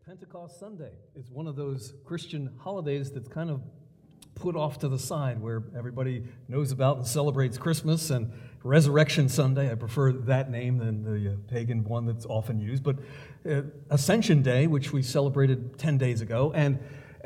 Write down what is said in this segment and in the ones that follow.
Pentecost Sunday is one of those Christian holidays that's kind of put off to the side, where everybody knows about and celebrates Christmas and Resurrection Sunday. I prefer that name than the pagan one that's often used. But Ascension Day, which we celebrated 10 days ago, and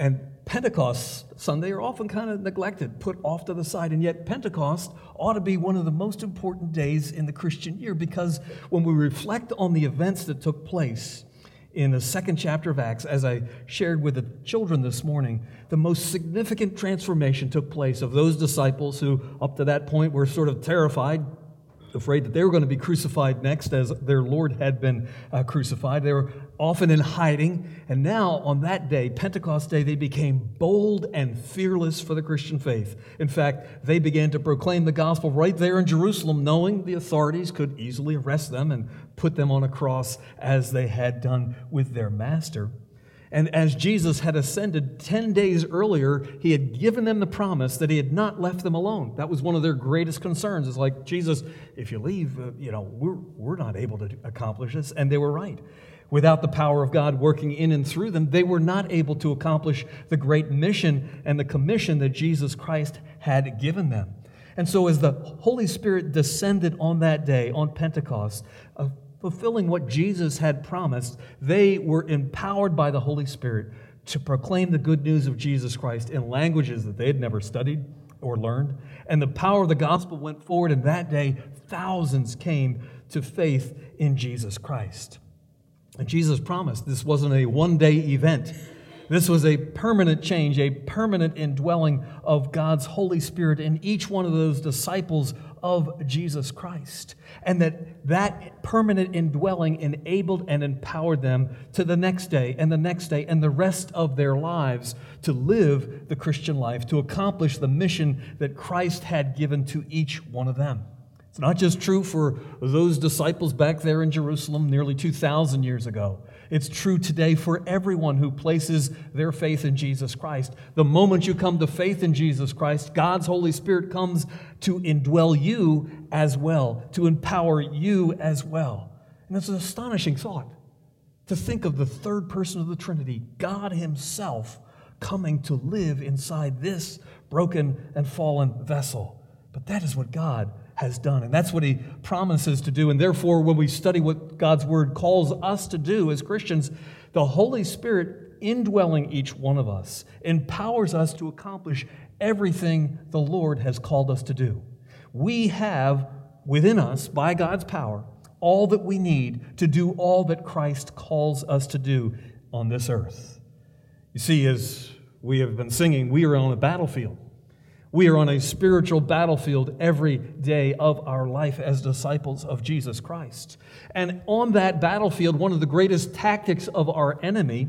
Pentecost Sunday are often kind of neglected, put off to the side. And yet Pentecost ought to be one of the most important days in the Christian year, because when we reflect on the events that took place in the second chapter of Acts, as I shared with the children this morning, the most significant transformation took place of those disciples who, up to that point, were sort of terrified, afraid that they were going to be crucified next as their Lord had been crucified. They were often in hiding, and now on that day, Pentecost Day, they became bold and fearless for the Christian faith. In fact, they began to proclaim the gospel right there in Jerusalem, knowing the authorities could easily arrest them and put them on a cross as they had done with their master. And as Jesus had ascended 10 days earlier, he had given them the promise that he had not left them alone. That was one of their greatest concerns. It's like, Jesus, if you leave, we're not able to accomplish this. And they were right. Without the power of God working in and through them, they were not able to accomplish the great mission and the commission that Jesus Christ had given them. And so as the Holy Spirit descended on that day, on Pentecost, fulfilling what Jesus had promised, they were empowered by the Holy Spirit to proclaim the good news of Jesus Christ in languages that they had never studied or learned. And the power of the gospel went forward, and that day, thousands came to faith in Jesus Christ. And Jesus promised this wasn't a one-day event. This was a permanent change, a permanent indwelling of God's Holy Spirit in each one of those disciples of Jesus Christ. And that permanent indwelling enabled and empowered them to the next day and the next day and the rest of their lives to live the Christian life, to accomplish the mission that Christ had given to each one of them. It's not just true for those disciples back there in Jerusalem nearly 2,000 years ago. It's true today for everyone who places their faith in Jesus Christ. The moment you come to faith in Jesus Christ, God's Holy Spirit comes to indwell you as well, to empower you as well. And it's an astonishing thought to think of the third person of the Trinity, God Himself, coming to live inside this broken and fallen vessel. But that is what God has done, and that's what He promises to do. And therefore, when we study what God's Word calls us to do as Christians, the Holy Spirit indwelling each one of us empowers us to accomplish everything the Lord has called us to do. We have within us, by God's power, all that we need to do all that Christ calls us to do on this earth. You see, as we have been singing, we are on a battlefield. We are on a spiritual battlefield every day of our life as disciples of Jesus Christ. And on that battlefield, one of the greatest tactics of our enemy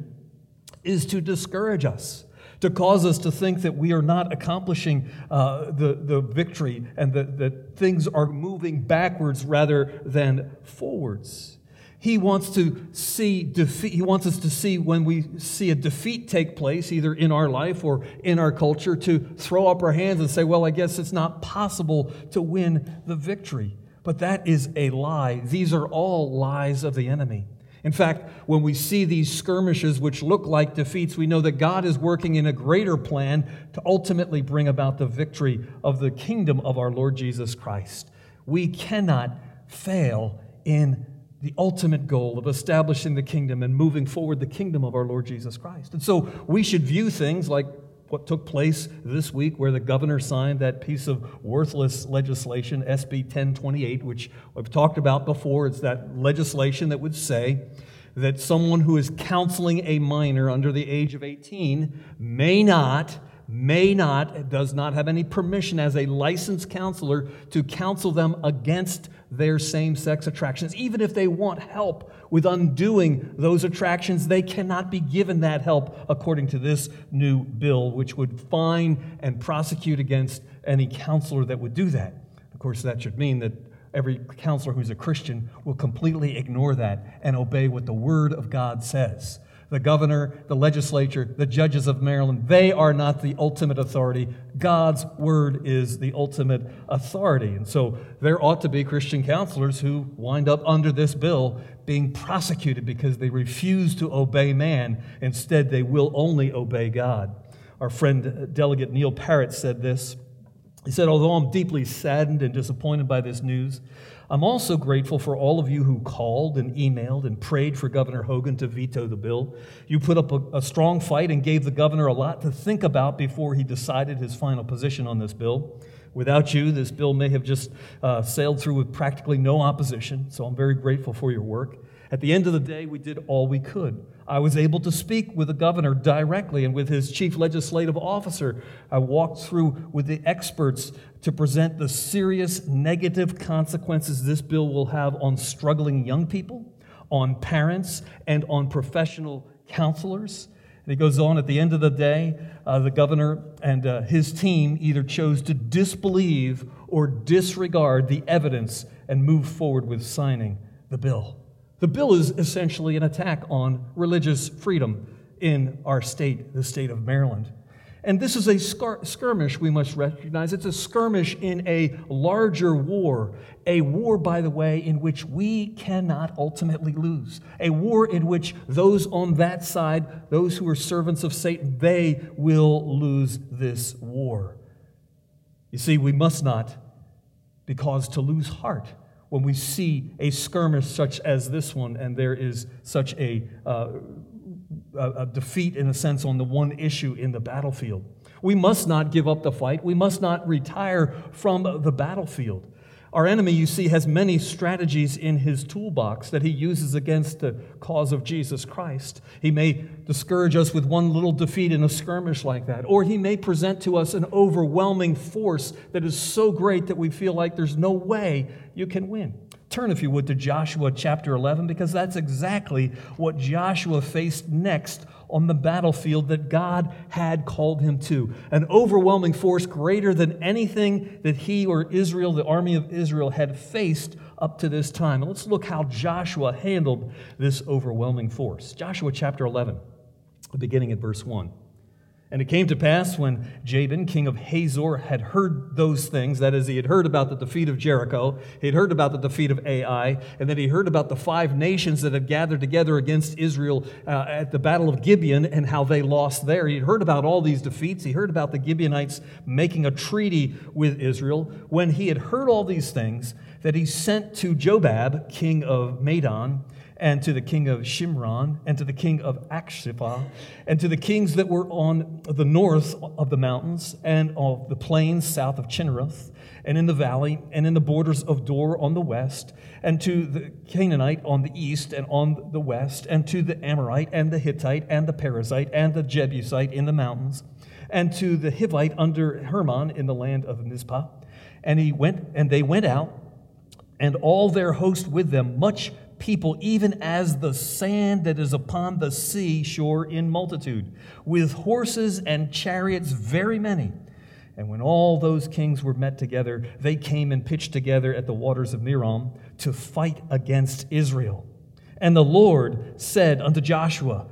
is to discourage us, to cause us to think that we are not accomplishing the victory and that things are moving backwards rather than forwards. He wants to see defeat. He wants us to see when we see a defeat take place, either in our life or in our culture, to throw up our hands and say, well, I guess it's not possible to win the victory. But that is a lie. These are all lies of the enemy. In fact, when we see these skirmishes which look like defeats, we know that God is working in a greater plan to ultimately bring about the victory of the kingdom of our Lord Jesus Christ. We cannot fail in the ultimate goal of establishing the kingdom and moving forward the kingdom of our Lord Jesus Christ. And so we should view things like what took place this week, where the governor signed that piece of worthless legislation, SB 1028, which I've talked about before. It's that legislation that would say that someone who is counseling a minor under the age of 18 does not have any permission as a licensed counselor to counsel them against their same-sex attractions. Even if they want help with undoing those attractions, they cannot be given that help according to this new bill, which would fine and prosecute against any counselor that would do that. Of course, that should mean that every counselor who's a Christian will completely ignore that and obey what the Word of God says. The governor, the legislature, the judges of Maryland, they are not the ultimate authority. God's word is the ultimate authority. And so there ought to be Christian counselors who wind up under this bill being prosecuted because they refuse to obey man. Instead, they will only obey God. Our friend Delegate Neil Parrott said this. He said, although I'm deeply saddened and disappointed by this news, I'm also grateful for all of you who called and emailed and prayed for Governor Hogan to veto the bill. You put up a strong fight and gave the governor a lot to think about before he decided his final position on this bill. Without you, this bill may have just sailed through with practically no opposition, so I'm very grateful for your work. At the end of the day, we did all we could. I was able to speak with the governor directly and with his chief legislative officer. I walked through with the experts to present the serious negative consequences this bill will have on struggling young people, on parents, and on professional counselors. And he goes on, at the end of the day, the governor and his team either chose to disbelieve or disregard the evidence and move forward with signing the bill. The bill is essentially an attack on religious freedom in our state, the state of Maryland. And this is a skirmish, we must recognize. It's a skirmish in a larger war, a war, by the way, in which we cannot ultimately lose, a war in which those on that side, those who are servants of Satan, they will lose this war. You see, we must not be caused to lose heart when we see a skirmish such as this one, and there is such a defeat, in a sense, on the one issue in the battlefield. We must not give up the fight. We must not retire from the battlefield. Our enemy, you see, has many strategies in his toolbox that he uses against the cause of Jesus Christ. He may discourage us with one little defeat in a skirmish like that, or he may present to us an overwhelming force that is so great that we feel like there's no way you can win. Turn, if you would, to Joshua chapter 11, because that's exactly what Joshua faced next on the battlefield that God had called him to. An overwhelming force greater than anything that he or Israel, the army of Israel, had faced up to this time. And let's look how Joshua handled this overwhelming force. Joshua chapter 11, beginning at verse 1. And it came to pass when Jabin, king of Hazor, had heard those things, that is, he had heard about the defeat of Jericho, he had heard about the defeat of Ai, and then he heard about the 5 nations that had gathered together against Israel at the battle of Gibeon and how they lost there. He had heard about all these defeats. He heard about the Gibeonites making a treaty with Israel. When he had heard all these things, that he sent to Jobab, king of Madon, and to the king of Shimron, and to the king of Akshipha, and to the kings that were on the north of the mountains, and of the plains south of Chinneroth, and in the valley, and in the borders of Dor on the west, and to the Canaanite on the east and on the west, and to the Amorite, and the Hittite, and the Perizzite, and the Jebusite in the mountains, and to the Hivite under Hermon in the land of Mizpah. And they went out, and all their host with them, much people, even as the sand that is upon the sea shore in multitude, with horses and chariots very many. And when all those kings were met together, they came and pitched together at the waters of Merom to fight against Israel. And the Lord said unto Joshua,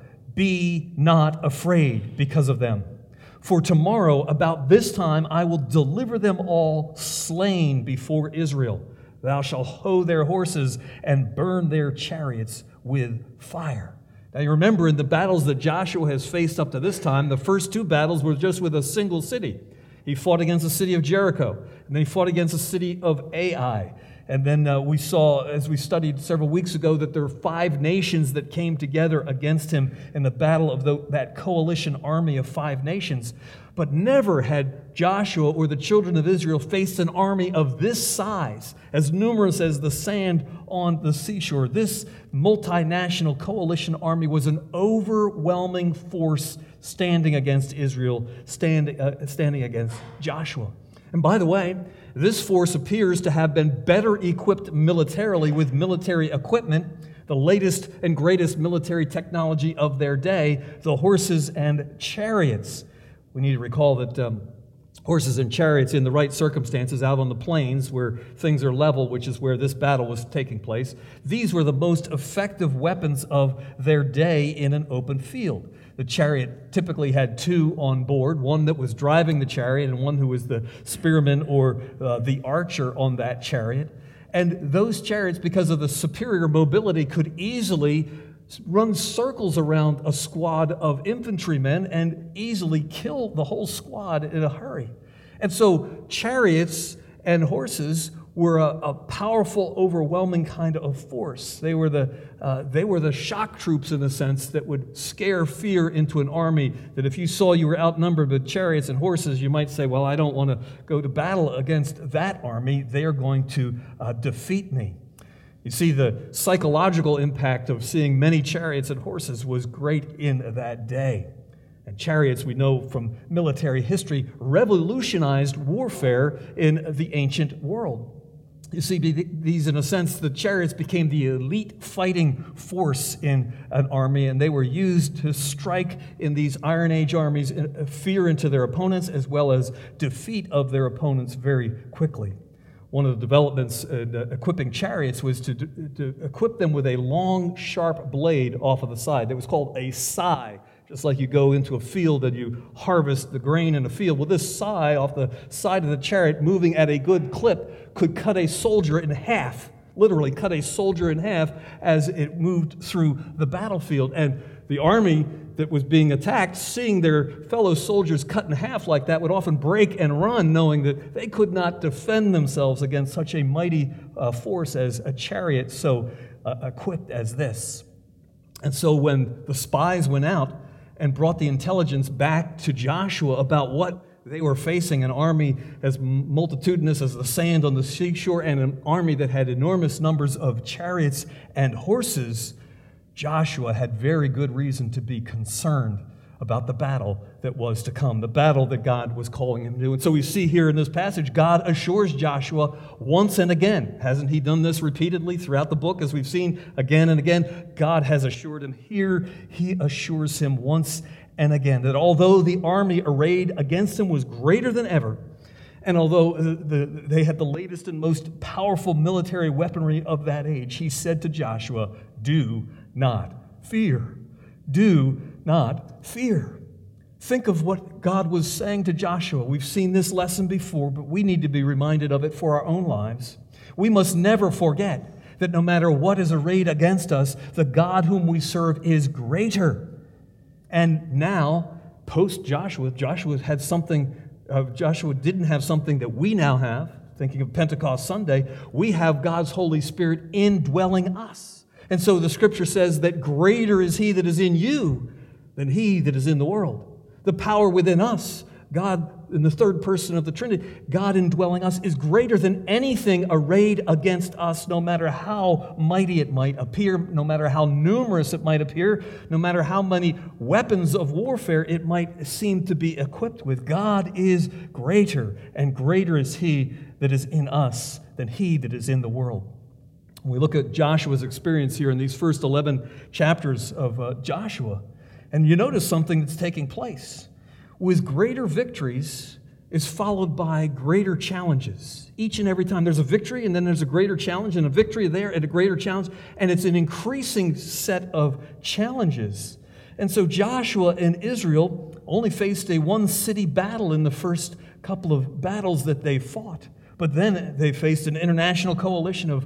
Be not afraid because of them. For tomorrow about this time I will deliver them all slain before Israel. Thou shalt hoe their horses and burn their chariots with fire. Now you remember, in the battles that Joshua has faced up to this time, the first 2 battles were just with a single city. He fought against the city of Jericho, and then he fought against the city of Ai. And then we saw, as we studied several weeks ago, that there were 5 nations that came together against him in the battle of that coalition army of 5 nations. But never had Joshua or the children of Israel faced an army of this size, as numerous as the sand on the seashore. This multinational coalition army was an overwhelming force standing against Israel, standing against Joshua. And by the way, this force appears to have been better equipped militarily with military equipment, the latest and greatest military technology of their day, the horses and chariots. We need to recall that Horses and chariots in the right circumstances out on the plains where things are level, which is where this battle was taking place. These were the most effective weapons of their day in an open field. The chariot typically had two on board, one that was driving the chariot and one who was the spearman or the archer on that chariot. And those chariots, because of the superior mobility, could easily run circles around a squad of infantrymen and easily kill the whole squad in a hurry. And so chariots and horses were a powerful, overwhelming kind of force. They were the shock troops, in a sense, that would scare fear into an army, that if you saw you were outnumbered with chariots and horses, you might say, well, I don't want to go to battle against that army. They are going to defeat me. You see, the psychological impact of seeing many chariots and horses was great in that day. And chariots, we know from military history, revolutionized warfare in the ancient world. You see, these, in a sense, the chariots became the elite fighting force in an army, and they were used to strike in these Iron Age armies fear into their opponents, as well as defeat of their opponents very quickly. One of the developments in equipping chariots was to equip them with a long, sharp blade off of the side. That was called a scythe, just like you go into a field and you harvest the grain in a field. Well, this scythe off the side of the chariot, moving at a good clip, could cut a soldier in half, literally cut a soldier in half as it moved through the battlefield. And the army that was being attacked, seeing their fellow soldiers cut in half like that, would often break and run, knowing that they could not defend themselves against such a mighty force as a chariot so equipped as this. And so when the spies went out and brought the intelligence back to Joshua about what they were facing, an army as multitudinous as the sand on the seashore and an army that had enormous numbers of chariots and horses, Joshua had very good reason to be concerned about the battle that was to come, the battle that God was calling him to do. And so we see here in this passage, God assures Joshua once and again. Hasn't he done this repeatedly throughout the book, as we've seen again and again? God has assured him. Here he assures him once and again that although the army arrayed against him was greater than ever, and although they had the latest and most powerful military weaponry of that age, he said to Joshua, do not fear. Do not fear. Think of what God was saying to Joshua. We've seen this lesson before, but we need to be reminded of it for our own lives. We must never forget that no matter what is arrayed against us, the God whom we serve is greater. And now, post-Joshua, Joshua didn't have something that we now have. Thinking of Pentecost Sunday, we have God's Holy Spirit indwelling us. And so the Scripture says that greater is He that is in you than he that is in the world. The power within us, God in the third person of the Trinity, God indwelling us, is greater than anything arrayed against us, no matter how mighty it might appear, no matter how numerous it might appear, no matter how many weapons of warfare it might seem to be equipped with. God is greater, and greater is He that is in us than he that is in the world. We look at Joshua's experience here in these first 11 chapters of Joshua, and you notice something that's taking place. With greater victories is followed by greater challenges. Each and every time there's a victory, and then there's a greater challenge, and a victory there, and a greater challenge, and it's an increasing set of challenges. And so Joshua and Israel only faced a one-city battle in the first couple of battles that they fought. But then they faced an international coalition of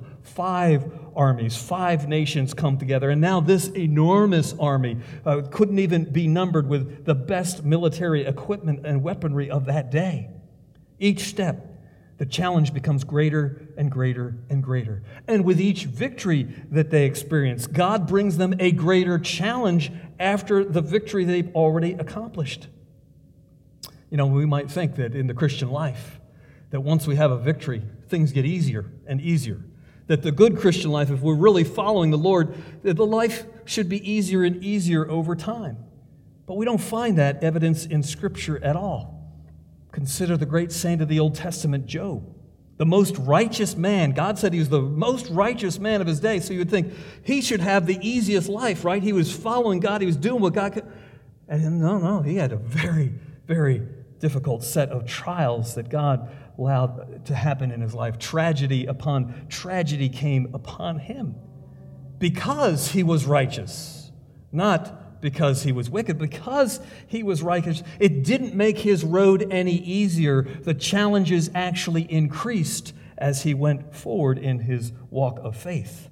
5 armies, 5 nations come together. And now this enormous army couldn't even be numbered with the best military equipment and weaponry of that day. Each step, the challenge becomes greater and greater and greater. And with each victory that they experience, God brings them a greater challenge after the victory they've already accomplished. You know, we might think that in the Christian life, that once we have a victory, things get easier and easier. That the good Christian life, if we're really following the Lord, that the life should be easier and easier over time. But we don't find that evidence in Scripture at all. Consider the great saint of the Old Testament, Job. The most righteous man. God said he was the most righteous man of his day, so you would think he should have the easiest life, right? He was following God. He was doing what God could. And no, he had a very, very difficult set of trials that God allowed to happen in his life. Tragedy upon tragedy came upon him because he was righteous, not because he was wicked, because he was righteous. It didn't make his road any easier. The challenges actually increased as he went forward in his walk of faith.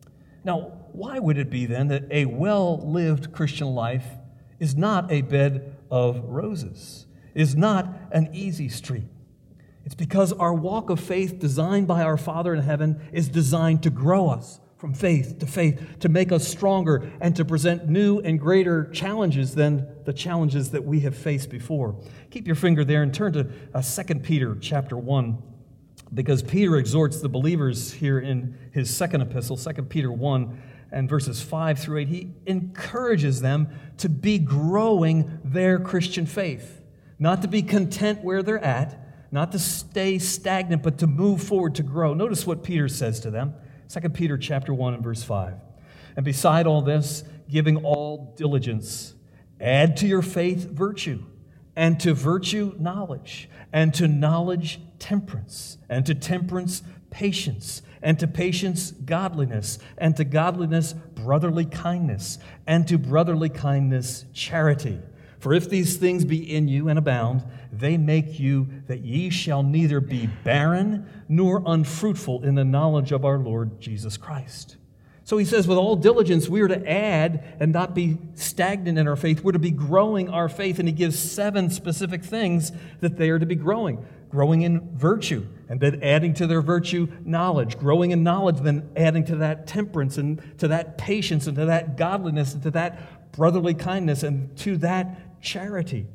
Now, why would it be then that a well-lived Christian life is not a bed of roses, is not an easy street? It's because our walk of faith, designed by our Father in heaven, is designed to grow us from faith, to make us stronger, and to present new and greater challenges than the challenges that we have faced before. Keep your finger there and turn to 2 Peter chapter 1, because Peter exhorts the believers here in his second epistle, 2 Peter 1, and verses 5 through 8. He encourages them to be growing their Christian faith, not to be content where they're at, not to stay stagnant, but to move forward, to grow. Notice what Peter says to them, 2 Peter chapter 1 and verse 5. And beside all this, giving all diligence, add to your faith virtue, and to virtue knowledge, and to knowledge temperance, and to temperance patience, and to patience godliness, and to godliness brotherly kindness, and to brotherly kindness charity. For if these things be in you and abound, they make you that ye shall neither be barren nor unfruitful in the knowledge of our Lord Jesus Christ. So he says, with all diligence, we are to add and not be stagnant in our faith. We're to be growing our faith, and he gives 7 specific things that they are to be growing. Growing in virtue, and then adding to their virtue knowledge. Growing in knowledge, then adding to that temperance, and to that patience, and to that godliness, and to that brotherly kindness, and to that charity.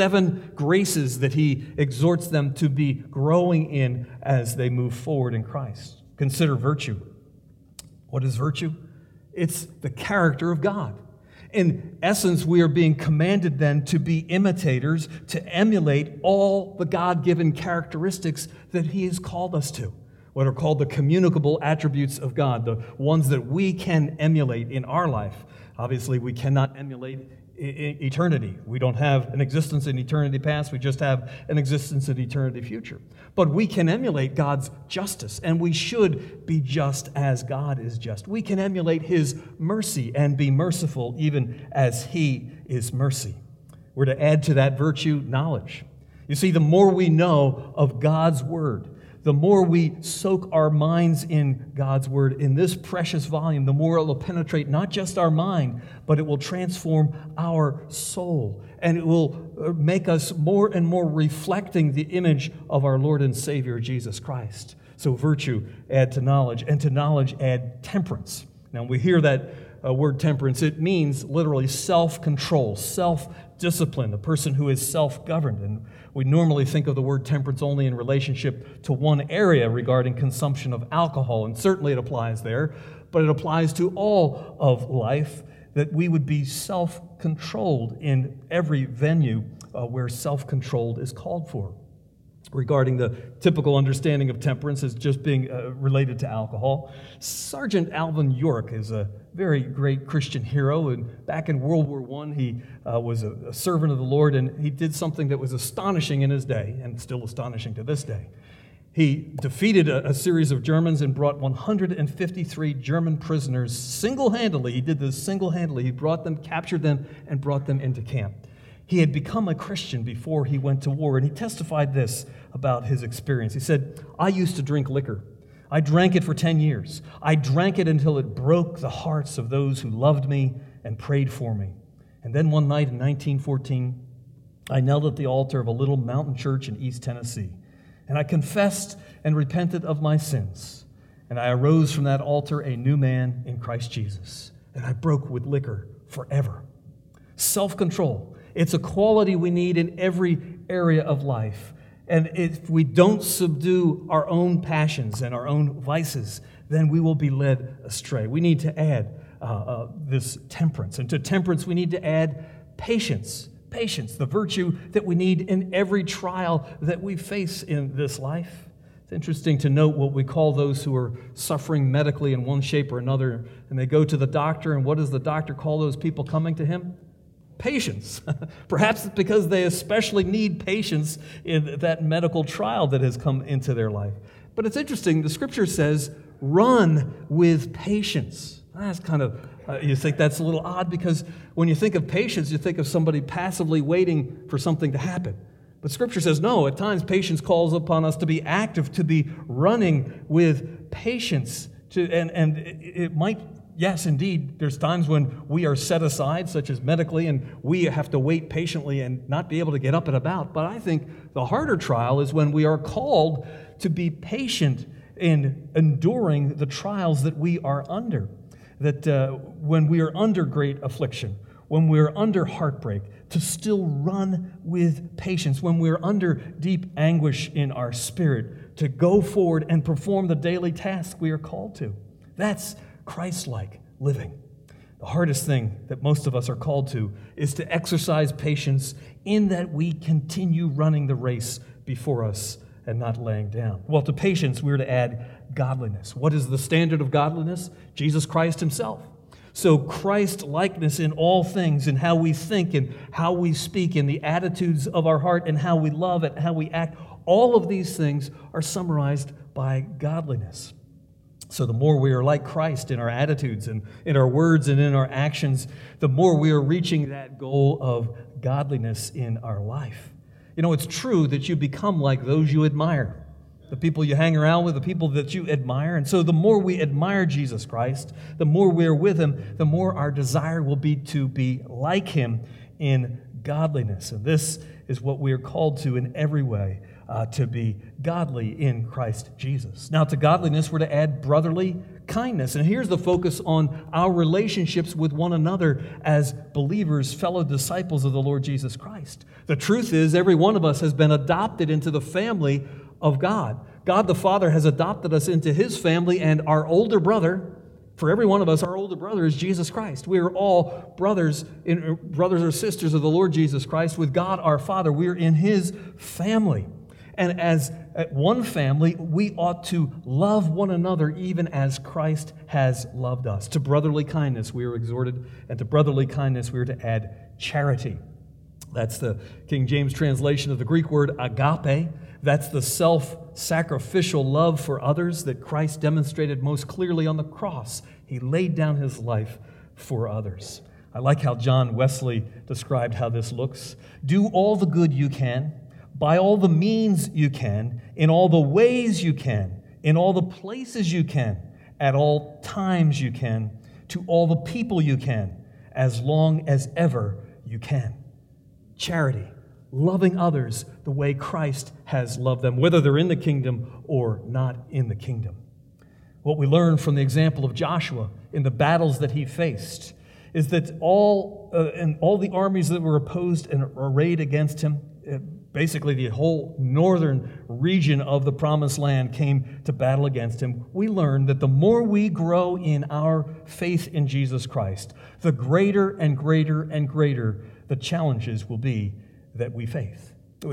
7 graces that he exhorts them to be growing in as they move forward in Christ. Consider virtue. What is virtue? It's the character of God. In essence, we are being commanded then to be imitators, to emulate all the God-given characteristics that he has called us to, what are called the communicable attributes of God, the ones that we can emulate in our life. Obviously, we cannot emulate eternity. We don't have an existence in eternity past. We just have an existence in eternity future. But we can emulate God's justice, and we should be just as God is just. We can emulate his mercy and be merciful even as he is mercy. We're to add to that virtue knowledge. You see, the more we know of God's word, the more we soak our minds in God's word, in this precious volume, the more it will penetrate not just our mind, but it will transform our soul. And it will make us more and more reflecting the image of our Lord and Savior, Jesus Christ. So virtue, add to knowledge, and to knowledge, add temperance. Now, when we hear that word temperance, it means literally self-control, self-discipline, a person who is self-governed. And we normally think of the word temperance only in relationship to one area regarding consumption of alcohol, and certainly it applies there, but it applies to all of life, that we would be self-controlled in every venue where self-controlled is called for. Regarding the typical understanding of temperance as just being related to alcohol, Sergeant Alvin York is a very great Christian hero, and back in World War I, he was a servant of the Lord, and he did something that was astonishing in his day, and still astonishing to this day. He defeated a series of Germans and brought 153 German prisoners single-handedly. He did this single-handedly. He brought them, captured them, and brought them into camp. He had become a Christian before he went to war, and he testified this about his experience. He said, I used to drink liquor. I drank it for 10 years. I drank it until it broke the hearts of those who loved me and prayed for me. And then one night in 1914, I knelt at the altar of a little mountain church in East Tennessee, and I confessed and repented of my sins. And I arose from that altar a new man in Christ Jesus, and I broke with liquor forever. Self-control. It's a quality we need in every area of life. And if we don't subdue our own passions and our own vices, then we will be led astray. We need to add this temperance. And to temperance, we need to add patience. Patience, the virtue that we need in every trial that we face in this life. It's interesting to note what we call those who are suffering medically in one shape or another. And they go to the doctor, and what does the doctor call those people coming to him? patience. Perhaps it's because they especially need patience in that medical trial that has come into their life. But it's interesting, the scripture says, run with patience. That's kind of, you think that's a little odd because when you think of patience, you think of somebody passively waiting for something to happen. But scripture says, no, at times patience calls upon us to be active, to be running with patience. And it might, yes, indeed, there's times when we are set aside, such as medically, and we have to wait patiently and not be able to get up and about. But I think the harder trial is when we are called to be patient in enduring the trials that we are under. That when we are under great affliction, when we are under heartbreak, to still run with patience. When we are under deep anguish in our spirit, to go forward and perform the daily task we are called to. That's Christ-like living. The hardest thing that most of us are called to is to exercise patience in that we continue running the race before us and not laying down. Well, to patience, we're to add godliness. What is the standard of godliness? Jesus Christ himself. So Christ-likeness in all things, in how we think and how we speak, in the attitudes of our heart and how we love and how we act, all of these things are summarized by godliness. So the more we are like Christ in our attitudes and in our words and in our actions, the more we are reaching that goal of godliness in our life. You know, it's true that you become like those you admire, the people you hang around with, the people that you admire. And so the more we admire Jesus Christ, the more we are with him, the more our desire will be to be like him in godliness. And this is what we are called to in every way, to be godly in Christ Jesus. Now, to godliness, we're to add brotherly kindness. And here's the focus on our relationships with one another as believers, fellow disciples of the Lord Jesus Christ. The truth is, every one of us has been adopted into the family of God. God the Father has adopted us into his family, and our older brother, for every one of us, our older brother is Jesus Christ. We are all brothers or sisters of the Lord Jesus Christ with God our Father. We're in his family. And as one family, we ought to love one another even as Christ has loved us. To brotherly kindness we are exhorted, and to brotherly kindness we are to add charity. That's the King James translation of the Greek word agape. That's the self-sacrificial love for others that Christ demonstrated most clearly on the cross. He laid down his life for others. I like how John Wesley described how this looks. Do all the good you can, by all the means you can, in all the ways you can, in all the places you can, at all times you can, to all the people you can, as long as ever you can. Charity, loving others the way Christ has loved them, whether they're in the kingdom or not in the kingdom. What we learn from the example of Joshua in the battles that he faced is that all the armies that were opposed and arrayed against him, basically the whole northern region of the Promised Land came to battle against him. We learn that the more we grow in our faith in Jesus Christ, the greater and greater and greater the challenges will be that we face.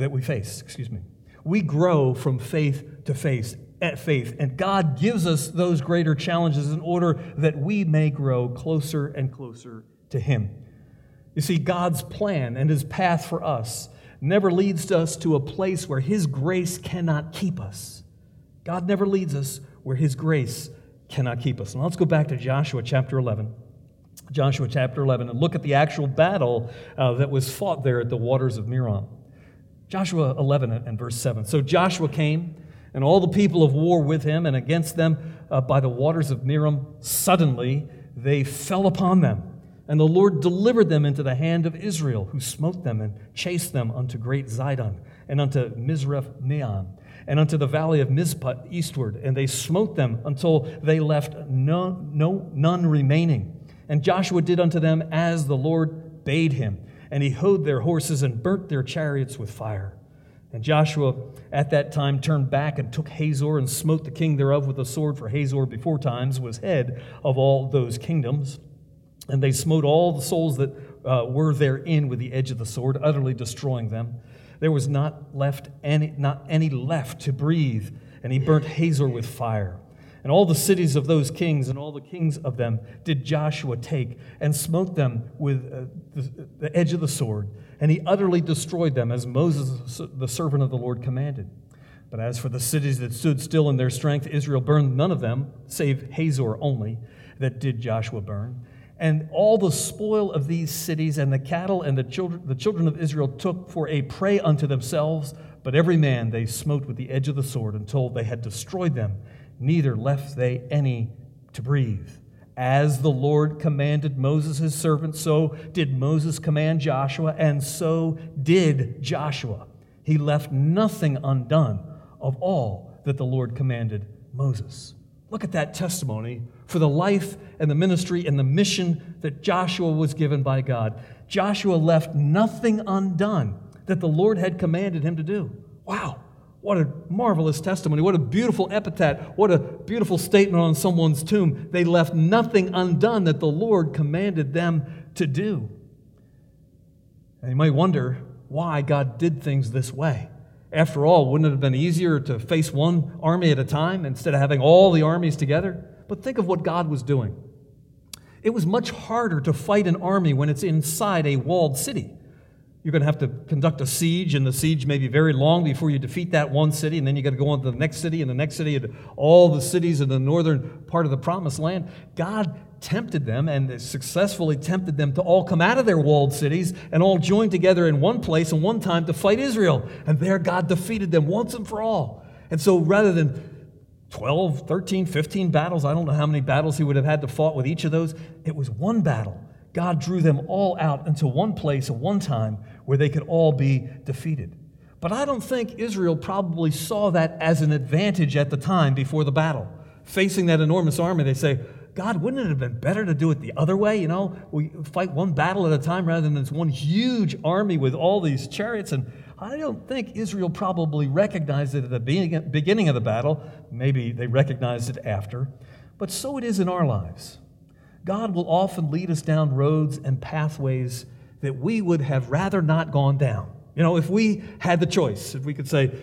We grow from faith to faith, and God gives us those greater challenges in order that we may grow closer and closer to him. You see, God's plan and his path for us never leads us to a place where his grace cannot keep us. God never leads us where his grace cannot keep us. Now let's go back to Joshua chapter 11. Joshua chapter 11, and look at the actual battle that was fought there at the waters of Merom. Joshua 11 and verse 7. So Joshua came, and all the people of war with him, and against them by the waters of Merom, suddenly they fell upon them. And the Lord delivered them into the hand of Israel, who smote them and chased them unto great Zidon, and unto Mizreph-Maim, and unto the valley of Mizpah eastward. And they smote them until they left none remaining. And Joshua did unto them as the Lord bade him. And he hoed their horses and burnt their chariots with fire. And Joshua at that time turned back and took Hazor and smote the king thereof with a sword, for Hazor before times was head of all those kingdoms. And they smote all the souls that were therein with the edge of the sword, utterly destroying them. There was not any left to breathe, and he burnt Hazor with fire. And all the cities of those kings and all the kings of them did Joshua take and smote them with the edge of the sword. And he utterly destroyed them as Moses, the servant of the Lord, commanded. But as for the cities that stood still in their strength, Israel burned none of them, save Hazor only, that did Joshua burn. And all the spoil of these cities and the cattle and the children of Israel took for a prey unto themselves, but every man they smote with the edge of the sword until they had destroyed them. Neither left they any to breathe. As the Lord commanded Moses his servant, so did Moses command Joshua, and so did Joshua. He left nothing undone of all that the Lord commanded Moses. Look at that testimony for the life and the ministry and the mission that Joshua was given by God. Joshua left nothing undone that the Lord had commanded him to do. Wow. What a marvelous testimony. What a beautiful epitaph. What a beautiful statement on someone's tomb. They left nothing undone that the Lord commanded them to do. And you might wonder why God did things this way. After all, wouldn't it have been easier to face one army at a time instead of having all the armies together? But think of what God was doing. It was much harder to fight an army when it's inside a walled city. You're going to have to conduct a siege, and the siege may be very long before you defeat that one city, and then you got to go on to the next city and the next city and all the cities in the northern part of the promised land. God tempted them and successfully tempted them to all come out of their walled cities and all join together in one place and one time to fight Israel. And there God defeated them once and for all. And so rather than 12, 13, 15 battles, I don't know how many battles he would have had to fight with each of those, it was one battle. God drew them all out into one place at one time where they could all be defeated. But I don't think Israel probably saw that as an advantage at the time before the battle. Facing that enormous army, they say, God, wouldn't it have been better to do it the other way? You know, we fight one battle at a time rather than this one huge army with all these chariots. And I don't think Israel probably recognized it at the beginning of the battle. Maybe they recognized it after. But so it is in our lives. God will often lead us down roads and pathways that we would have rather not gone down. You know, if we had the choice, if we could say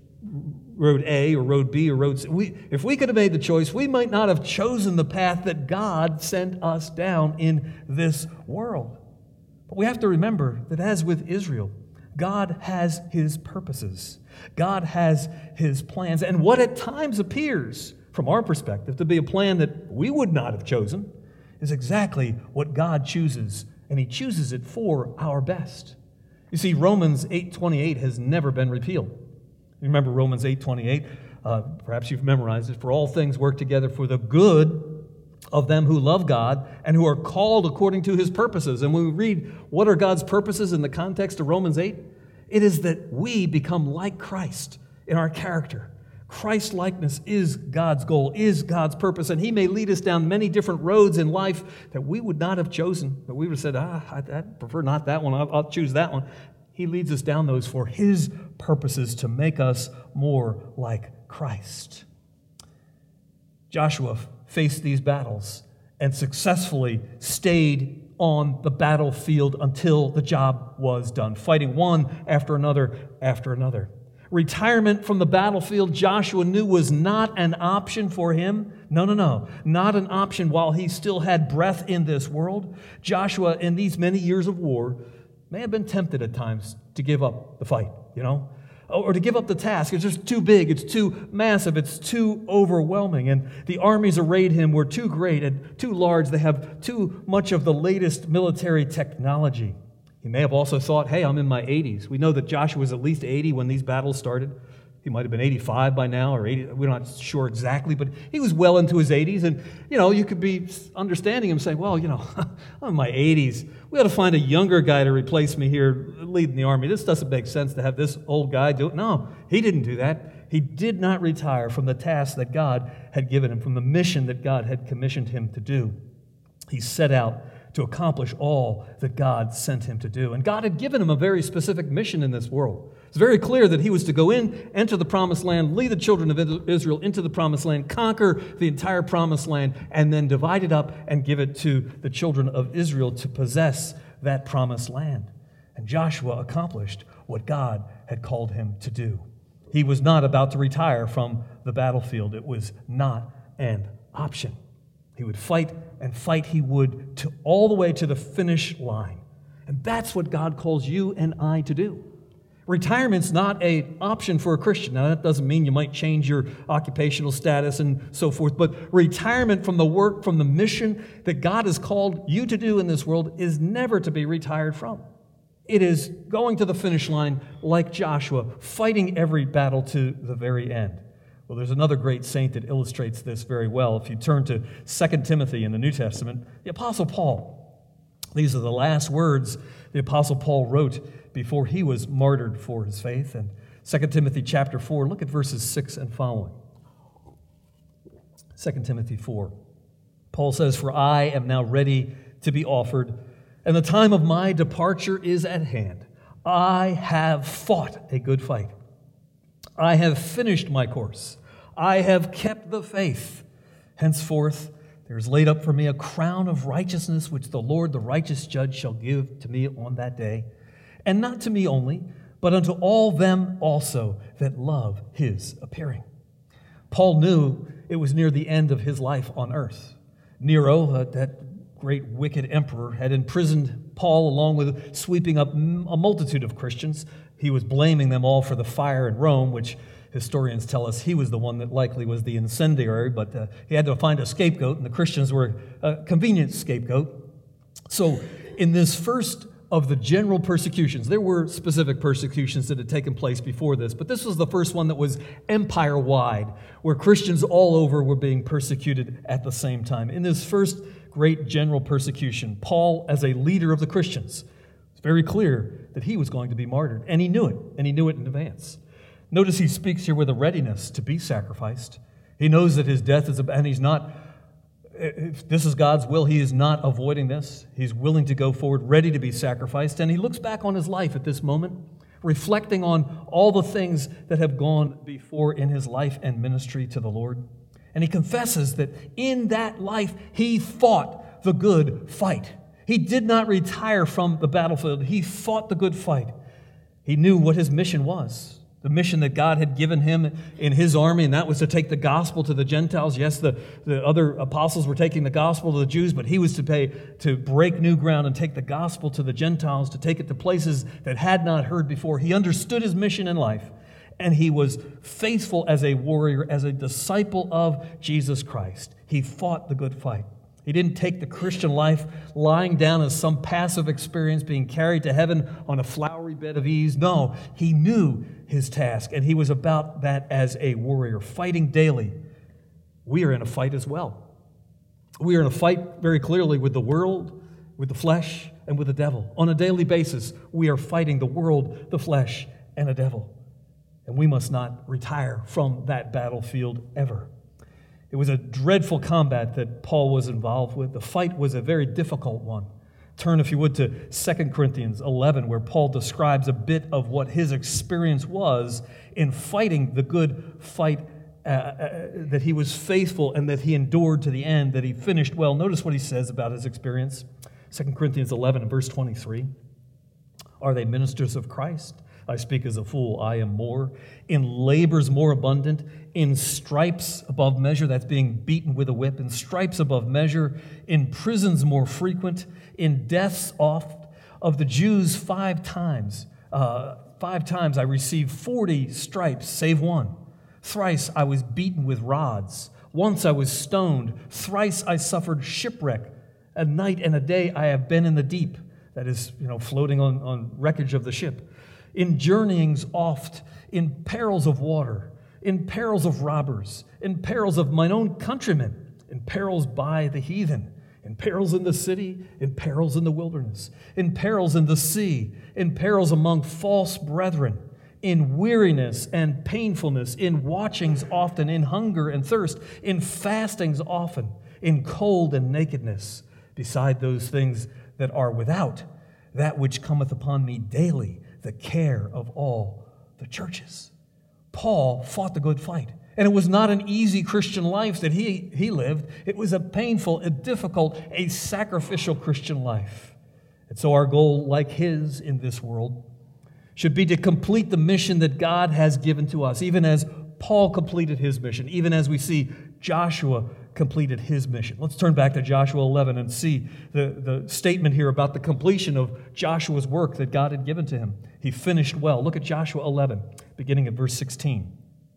road A or road B or road C, if we could have made the choice, we might not have chosen the path that God sent us down in this world. But we have to remember that as with Israel, God has his purposes. God has his plans. And what at times appears, from our perspective, to be a plan that we would not have chosen, is exactly what God chooses, and he chooses it for our best. You see, Romans 8:28 has never been repealed. You remember Romans 8:28? Perhaps you've memorized it. For all things work together for the good of them who love God and who are called according to his purposes. And when we read what are God's purposes in the context of Romans 8, it is that we become like Christ in our character. Christ-likeness is God's goal, is God's purpose, and he may lead us down many different roads in life that we would not have chosen, that we would have said, I prefer not that one, I'll choose that one. He leads us down those for his purposes to make us more like Christ. Joshua faced these battles and successfully stayed on the battlefield until the job was done, fighting one after another after another. Retirement from the battlefield, Joshua knew, was not an option for him. No, not an option while he still had breath in this world. Joshua, in these many years of war, may have been tempted at times to give up the fight, or to give up the task. It's just too big, it's too massive, it's too overwhelming. And the armies arrayed him were too great and too large. They have too much of the latest military technology. He may have also thought, hey, I'm in my 80s. We know that Joshua was at least 80 when these battles started. He might have been 85 by now, or 80. We're not sure exactly, but he was well into his 80s. And, you could be understanding him saying, well, I'm in my 80s. We ought to find a younger guy to replace me here leading the army. This doesn't make sense to have this old guy do it. No, he didn't do that. He did not retire from the task that God had given him, from the mission that God had commissioned him to do. He set out to accomplish all that God sent him to do. And God had given him a very specific mission in this world. It's very clear that he was to go in, enter the promised land, lead the children of Israel into the promised land, conquer the entire promised land, and then divide it up and give it to the children of Israel to possess that promised land. And Joshua accomplished what God had called him to do. He was not about to retire from the battlefield. It was not an option. He would fight and fight he would to all the way to the finish line. And that's what God calls you and I to do. Retirement's not an option for a Christian. Now, that doesn't mean you might change your occupational status and so forth, but retirement from the work, from the mission that God has called you to do in this world is never to be retired from. It is going to the finish line like Joshua, fighting every battle to the very end. Well, there's another great saint that illustrates this very well. If you turn to 2 Timothy in the New Testament, the Apostle Paul. These are the last words the Apostle Paul wrote before he was martyred for his faith. And 2 Timothy chapter 4, look at verses 6 and following. 2 Timothy 4. Paul says, "For I am now ready to be offered, and the time of my departure is at hand. I have fought a good fight. I have finished my course. I have kept the faith. Henceforth, there is laid up for me a crown of righteousness, which the Lord, the righteous judge, shall give to me on that day. And not to me only, but unto all them also that love his appearing." Paul knew it was near the end of his life on earth. Nero, that great wicked emperor, had imprisoned Paul along with sweeping up a multitude of Christians. He was blaming them all for the fire in Rome, which historians tell us he was the one that likely was the incendiary, but he had to find a scapegoat, and the Christians were a convenient scapegoat. So in this first of the general persecutions, there were specific persecutions that had taken place before this, but this was the first one that was empire-wide, where Christians all over were being persecuted at the same time. In this first great general persecution, Paul, as a leader of the Christians, it's very clear that he was going to be martyred, and he knew it in advance. Notice he speaks here with a readiness to be sacrificed. He knows that his death is, and he's not, if this is God's will, he is not avoiding this. He's willing to go forward, ready to be sacrificed, and he looks back on his life at this moment, reflecting on all the things that have gone before in his life and ministry to the Lord. And he confesses that in that life, he fought the good fight. He did not retire from the battlefield. He fought the good fight. He knew what his mission was, the mission that God had given him in his army, and that was to take the gospel to the Gentiles. Yes, the other apostles were taking the gospel to the Jews, but he was to break new ground and take the gospel to the Gentiles, to take it to places that had not heard before. He understood his mission in life, and he was faithful as a warrior, as a disciple of Jesus Christ. He fought the good fight. He didn't take the Christian life lying down as some passive experience, being carried to heaven on a flowery bed of ease. No, he knew his task, and he was about that as a warrior, fighting daily. We are in a fight as well. We are in a fight very clearly with the world, with the flesh, and with the devil. On a daily basis, we are fighting the world, the flesh, and the devil. And we must not retire from that battlefield ever. It was a dreadful combat that Paul was involved with. The fight was a very difficult one. Turn, if you would, to 2 Corinthians 11, where Paul describes a bit of what his experience was in fighting the good fight, that he was faithful and that he endured to the end, that he finished well. Notice what he says about his experience. 2 Corinthians 11 and verse 23. "Are they ministers of Christ? I speak as a fool, I am more. In labors more abundant, in stripes above measure," that's being beaten with a whip, "in stripes above measure, in prisons more frequent, in deaths oft. Of the Jews 5 times I received 40 stripes, save one. Thrice I was beaten with rods. Once I was stoned. Thrice I suffered shipwreck. A night and a day I have been in the deep." That is, floating on wreckage of the ship. "In journeyings oft, in perils of water, in perils of robbers, in perils of mine own countrymen, in perils by the heathen, in perils in the city, in perils in the wilderness, in perils in the sea, in perils among false brethren, in weariness and painfulness, in watchings often, in hunger and thirst, in fastings often, in cold and nakedness, beside those things that are without, that which cometh upon me daily, the care of all the churches." Paul fought the good fight. And it was not an easy Christian life that he lived. It was a painful, a difficult, a sacrificial Christian life. And so our goal, like his in this world, should be to complete the mission that God has given to us, even as Paul completed his mission, even as we see Joshua completed his mission. Let's turn back to Joshua 11 and see the statement here about the completion of Joshua's work that God had given to him. He finished well. Look at Joshua 11, beginning at verse 16.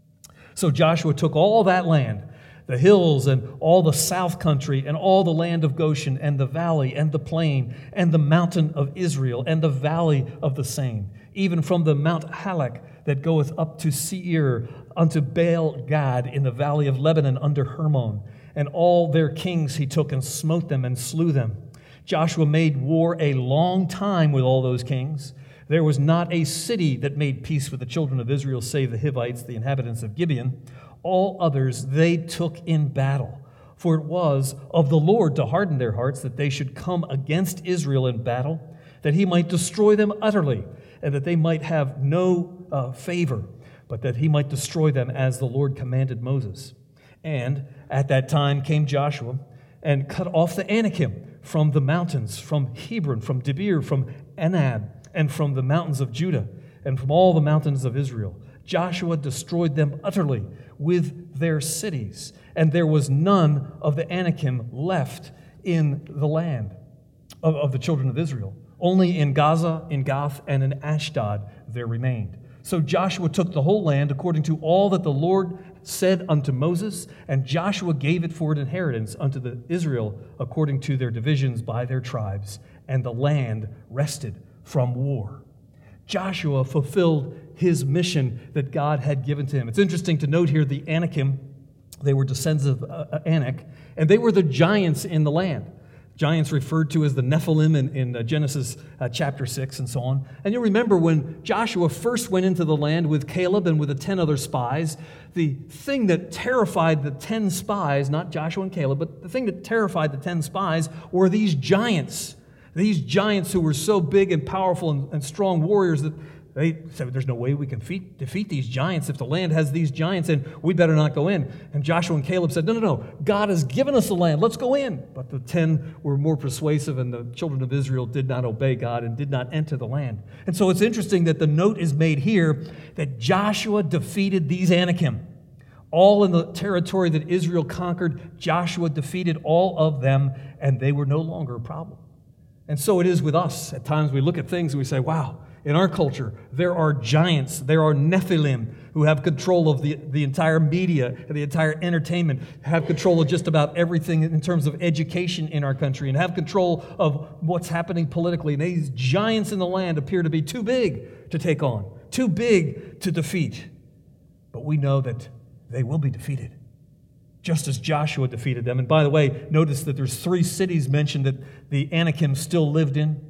So Joshua took all that land, the hills and all the south country and all the land of Goshen and the valley and the plain and the mountain of Israel and the valley of the same, even from the Mount Halak that goeth up to Seir unto Baal Gad in the valley of Lebanon under Hermon. And all their kings he took and smote them and slew them. Joshua made war a long time with all those kings. There was not a city that made peace with the children of Israel save the Hivites, the inhabitants of Gibeon. All others they took in battle. For it was of the Lord to harden their hearts that they should come against Israel in battle, that he might destroy them utterly, and that they might have no favor, but that he might destroy them as the Lord commanded Moses. And at that time came Joshua and cut off the Anakim from the mountains, from Hebron, from Debir, from Anab, and from the mountains of Judah, and from all the mountains of Israel. Joshua destroyed them utterly with their cities, and there was none of the Anakim left in the land of the children of Israel. Only in Gaza, in Gath, and in Ashdod there remained. So Joshua took the whole land according to all that the Lord said unto Moses, and Joshua gave it for an inheritance unto the Israel according to their divisions by their tribes, and the land rested from war. Joshua fulfilled his mission that God had given to him. It's interesting to note here the Anakim, they were descendants of Anak, and they were the giants in the land. Giants referred to as the Nephilim in Genesis chapter 6 and so on. And you'll remember when Joshua first went into the land with Caleb and with the 10 other spies, the thing that terrified the 10 spies, not Joshua and Caleb, but the thing that terrified the 10 spies were these giants. These giants who were so big and powerful and strong warriors that they said, there's no way we can defeat these giants. If the land has these giants in, we better not go in. And Joshua and Caleb said, no, God has given us the land. Let's go in. But the 10 were more persuasive, and the children of Israel did not obey God and did not enter the land. And so it's interesting that the note is made here that Joshua defeated these Anakim. All in the territory that Israel conquered, Joshua defeated all of them, and they were no longer a problem. And so it is with us. At times we look at things and we say, wow, in our culture, there are giants, there are Nephilim who have control of the entire media and the entire entertainment, have control of just about everything in terms of education in our country, and have control of what's happening politically. And these giants in the land appear to be too big to take on, too big to defeat. But we know that they will be defeated, just as Joshua defeated them. And by the way, notice that there's 3 cities mentioned that the Anakim still lived in: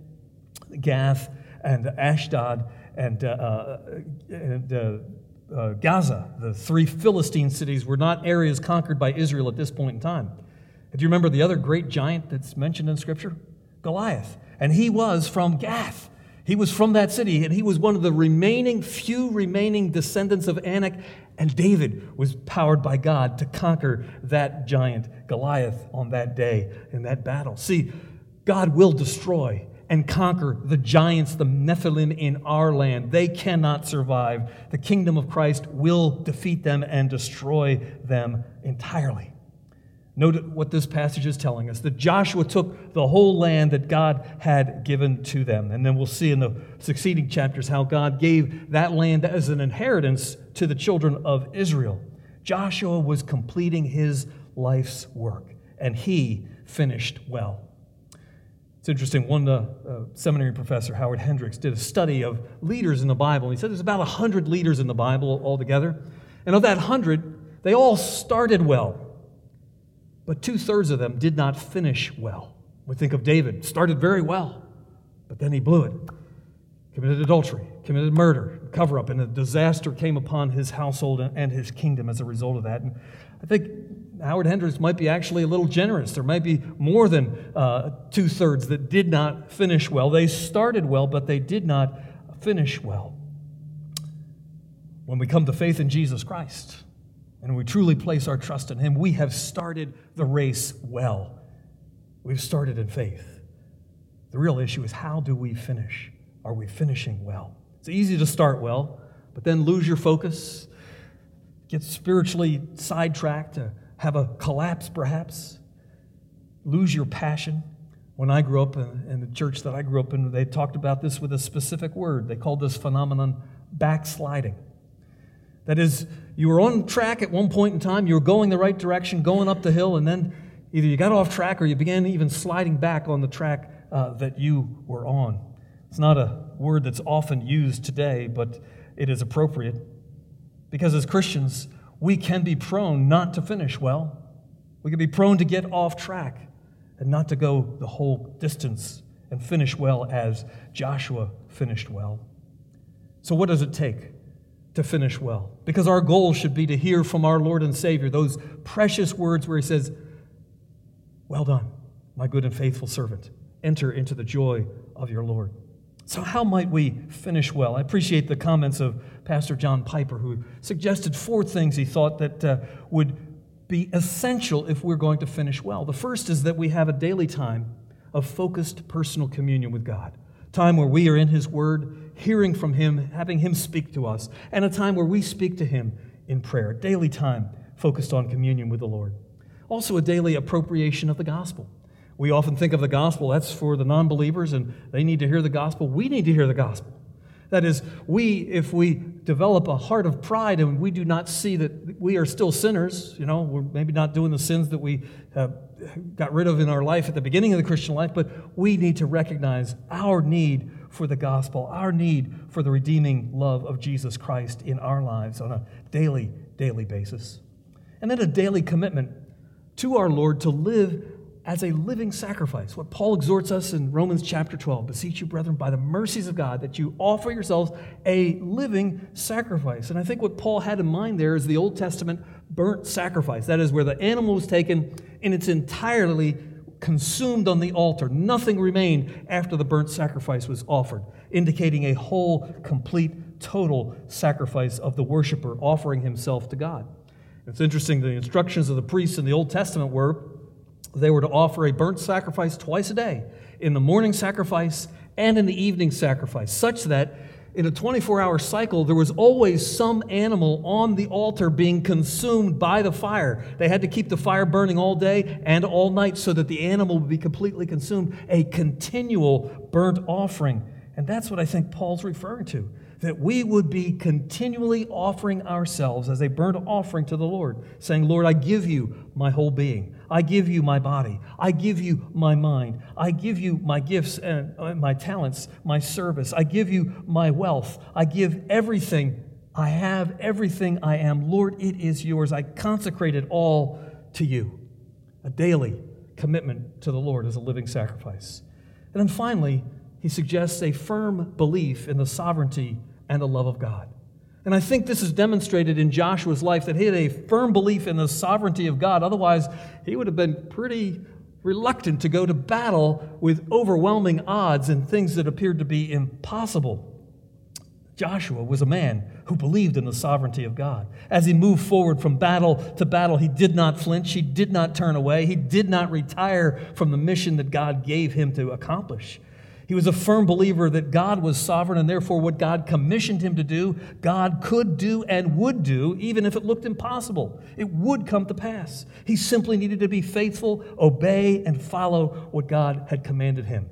Gath and Ashdod and Gaza. The 3 Philistine cities were not areas conquered by Israel at this point in time. Do you remember the other great giant that's mentioned in Scripture? Goliath. And he was from Gath. He was from that city, and he was one of the few remaining descendants of Anak, and David was powered by God to conquer that giant Goliath on that day in that battle. See, God will destroy and conquer the giants, the Nephilim in our land. They cannot survive. The kingdom of Christ will defeat them and destroy them entirely. Note what this passage is telling us, that Joshua took the whole land that God had given to them. And then we'll see in the succeeding chapters how God gave that land as an inheritance to the children of Israel. Joshua was completing his life's work, and he finished well. It's interesting, one seminary professor, Howard Hendricks, did a study of leaders in the Bible. He said there's about 100 leaders in the Bible altogether. And of that 100, they all started well. But 2/3 of them did not finish well. We think of David, started very well, but then he blew it. Committed adultery, committed murder, cover-up, and a disaster came upon his household and his kingdom as a result of that. And I think Howard Hendricks might be actually a little generous. There might be more than 2/3 that did not finish well. They started well, but they did not finish well. When we come to faith in Jesus Christ, and we truly place our trust in Him, we have started the race well. We've started in faith. The real issue is, how do we finish? Are we finishing well? It's easy to start well, but then lose your focus, get spiritually sidetracked, have a collapse perhaps, lose your passion. When I grew up in the church that I grew up in, they talked about this with a specific word. They called this phenomenon backsliding. That is, you were on track at one point in time, you were going the right direction, going up the hill, and then either you got off track or you began even sliding back on the track that you were on. It's not a word that's often used today, but it is appropriate. Because as Christians, we can be prone not to finish well. We can be prone to get off track and not to go the whole distance and finish well as Joshua finished well. So what does it take to finish well? Because our goal should be to hear from our Lord and Savior those precious words where He says, "Well done, my good and faithful servant. Enter into the joy of your Lord." So how might we finish well? I appreciate the comments of Pastor John Piper, who suggested 4 things he thought that would be essential if we're going to finish well. The first is that we have a daily time of focused personal communion with God. Time where we are in His Word, hearing from Him, having Him speak to us, and a time where we speak to Him in prayer. Daily time focused on communion with the Lord. Also a daily appropriation of the gospel. We often think of the gospel, that's for the non-believers, and they need to hear the gospel. We need to hear the gospel. That is, if we develop a heart of pride and we do not see that we are still sinners, we're maybe not doing the sins that we got rid of in our life at the beginning of the Christian life, but we need to recognize our need for the gospel, our need for the redeeming love of Jesus Christ in our lives on a daily basis. And then a daily commitment to our Lord to live as a living sacrifice. What Paul exhorts us in Romans chapter 12, "Beseech you, brethren, by the mercies of God, that you offer yourselves a living sacrifice." And I think what Paul had in mind there is the Old Testament burnt sacrifice. That is where the animal was taken and it's entirely consumed on the altar. Nothing remained after the burnt sacrifice was offered, indicating a whole, complete, total sacrifice of the worshiper offering himself to God. It's interesting, the instructions of the priests in the Old Testament were they were to offer a burnt sacrifice twice a day, in the morning sacrifice and in the evening sacrifice, such that in a 24-hour cycle, there was always some animal on the altar being consumed by the fire. They had to keep the fire burning all day and all night so that the animal would be completely consumed, a continual burnt offering. And that's what I think Paul's referring to, that we would be continually offering ourselves as a burnt offering to the Lord, saying, "Lord, I give you my whole being. I give you my body. I give you my mind. I give you my gifts and my talents, my service. I give you my wealth. I give everything I have, everything I am. Lord, it is yours. I consecrate it all to you." A daily commitment to the Lord as a living sacrifice. And then finally, he suggests a firm belief in the sovereignty and the love of God. And I think this is demonstrated in Joshua's life, that he had a firm belief in the sovereignty of God. Otherwise, he would have been pretty reluctant to go to battle with overwhelming odds and things that appeared to be impossible. Joshua was a man who believed in the sovereignty of God. As he moved forward from battle to battle, he did not flinch, he did not turn away, he did not retire from the mission that God gave him to accomplish. He was a firm believer that God was sovereign, and therefore what God commissioned him to do, God could do and would do, even if it looked impossible. It would come to pass. He simply needed to be faithful, obey, and follow what God had commanded him.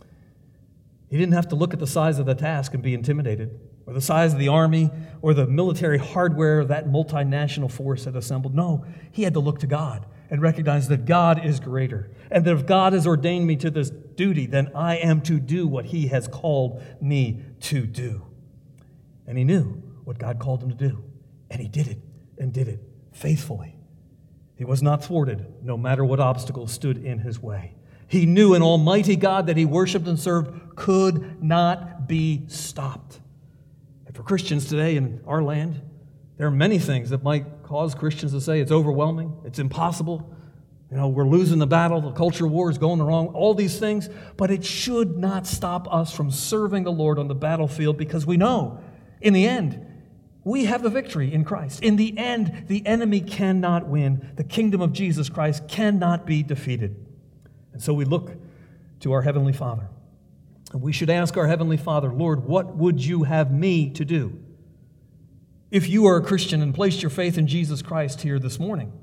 He didn't have to look at the size of the task and be intimidated, or the size of the army, or the military hardware that multinational force had assembled. No, he had to look to God and recognize that God is greater, and that if God has ordained me to this duty, then I am to do what He has called me to do. And he knew what God called him to do, and he did it faithfully. He was not thwarted, no matter what obstacles stood in his way. He knew an almighty God that he worshiped and served could not be stopped. And for Christians today in our land, there are many things that might cause Christians to say it's overwhelming, it's impossible, we're losing the battle, the culture war is going wrong, all these things, but it should not stop us from serving the Lord on the battlefield, because we know, in the end, we have the victory in Christ. In the end, the enemy cannot win. The kingdom of Jesus Christ cannot be defeated. And so we look to our Heavenly Father. And we should ask our Heavenly Father, Lord, what would you have me to do? If you are a Christian and placed your faith in Jesus Christ here this morning,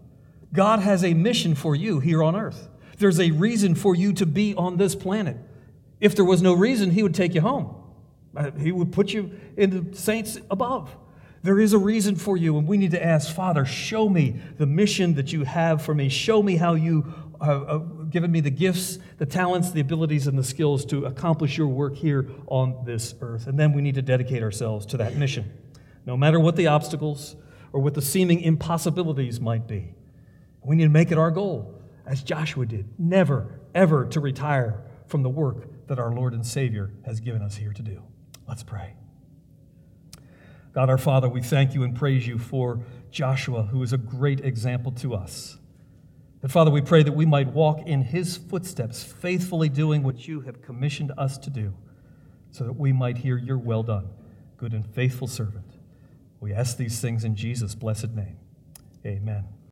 God has a mission for you here on earth. There's a reason for you to be on this planet. If there was no reason, he would take you home. He would put you in the saints above. There is a reason for you, and we need to ask, Father, show me the mission that you have for me. Show me how you have given me the gifts, the talents, the abilities, and the skills to accomplish your work here on this earth. And then we need to dedicate ourselves to that mission, no matter what the obstacles or what the seeming impossibilities might be. We need to make it our goal, as Joshua did, never, ever to retire from the work that our Lord and Savior has given us here to do. Let's pray. God our Father, we thank you and praise you for Joshua, who is a great example to us. And Father, we pray that we might walk in his footsteps, faithfully doing what you have commissioned us to do, so that we might hear your well done, good and faithful servant. We ask these things in Jesus' blessed name. Amen.